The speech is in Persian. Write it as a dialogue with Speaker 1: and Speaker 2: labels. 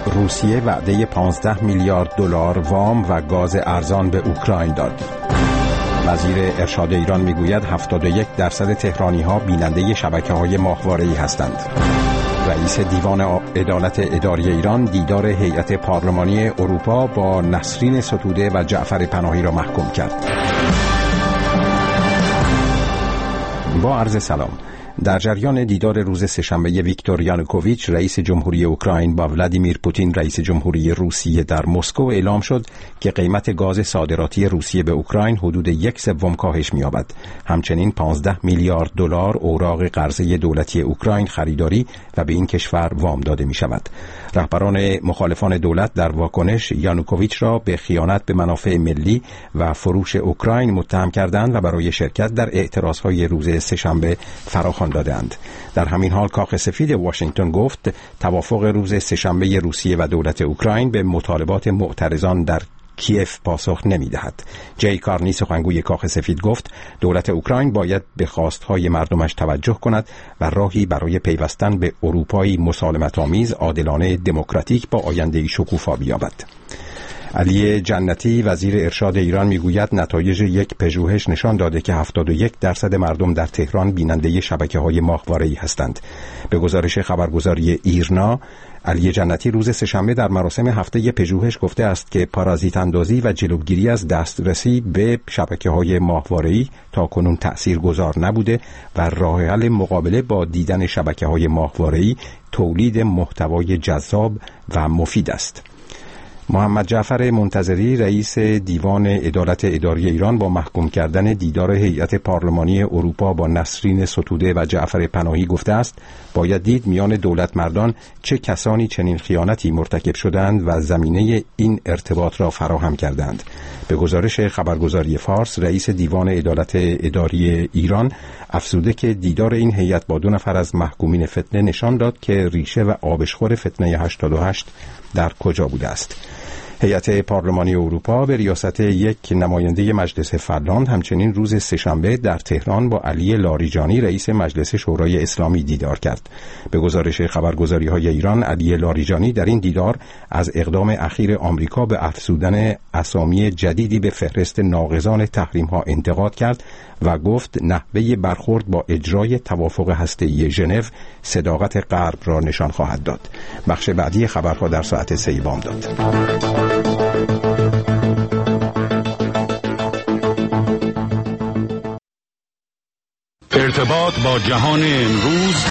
Speaker 1: روسیه وعده 15 میلیارد دلار وام و گاز ارزان به اوکراین داد. وزیر ارشاد ایران میگوید 71% تهرانی‌ها بیننده شبکه‌های ماهواره‌ای هستند. رئیس دیوان عدالت اداری ایران دیدار هیئت پارلمانی اروپا با نسرین ستوده و جعفر پناهی را محکوم کرد. با عرض سلام. در جریان دیدار روز سه‌شنبه ویکتور یانوکوویچ رئیس جمهوری اوکراین با ولادیمیر پوتین رئیس جمهوری روسیه در مسکو اعلام شد که قیمت گاز صادراتی روسیه به اوکراین حدود 1/3 کاهش می‌یابد. همچنین 15 میلیارد دلار اوراق قرضه دولتی اوکراین خریداری و به این کشور وام داده می‌شود. رهبران مخالفان دولت در واکنش یانوکوویچ را به خیانت به منافع ملی و فروش اوکراین متهم کردند و برای شرکت در اعتراضهای روز سه‌شنبه فراخوان دادند. در همین حال کاخ سفید واشنگتن گفت توافق روز سه‌شنبه روسیه و دولت اوکراین به مطالبات معترضان در کیف پاسخ نمی‌دهد. جی کارنی سخنگوی کاخ سفید گفت دولت اوکراین باید به خواستهای مردمش توجه کند و راهی برای پیوستن به اروپایی مسالمت‌آمیز، عادلانه، دموکراتیک با آینده‌ای شکوفا بیابد. علی جنتی وزیر ارشاد ایران میگوید نتایج یک پژوهش نشان داده که 71% مردم در تهران بیننده شبکه‌های ماهواره‌ای هستند. به گزارش خبرگزاری ایرنا، علی جنتی روز سه‌شنبه در مراسم هفته پژوهش گفته است که پارازیت اندازی و جلوگیری از دسترسی به شبکه‌های ماهواره‌ای تاکنون تأثیرگذار نبوده و راه حل مقابله با دیدن شبکه‌های ماهواره‌ای تولید محتوای جذاب و مفید است. محمد جعفر منتظری رئیس دیوان عدالت اداری ایران با محکوم کردن دیدار هیئت پارلمانی اروپا با نسرین ستوده و جعفر پناهی گفته است باید دید میان دولت مردان چه کسانی چنین خیانتی مرتکب شدند و زمینه این ارتباط را فراهم کردند. به گزارش خبرگزاری فارس رئیس دیوان عدالت اداری ایران افزوده که دیدار این هیئت با 2 نفر از محکومین فتنه نشان داد که ریشه و آبشخور فتنه 88 در کجا بوده است. هیئت پارلمانی اروپا به ریاست یک نماینده مجلس فنلاند همچنین روز سه‌شنبه در تهران با علی لاریجانی رئیس مجلس شورای اسلامی دیدار کرد. به گزارش خبرگزاری‌های ایران علی لاریجانی در این دیدار از اقدام اخیر آمریکا به افزودن اسامی جدیدی به فهرست ناقضان تحریم‌ها انتقاد کرد و گفت نحوه برخورد با اجرای توافق هسته‌ای ژنو صداقت غرب را نشان خواهد داد. بخش بعدی خبرها در ساعت 3 بامداد.
Speaker 2: ارتباط با جهان امروز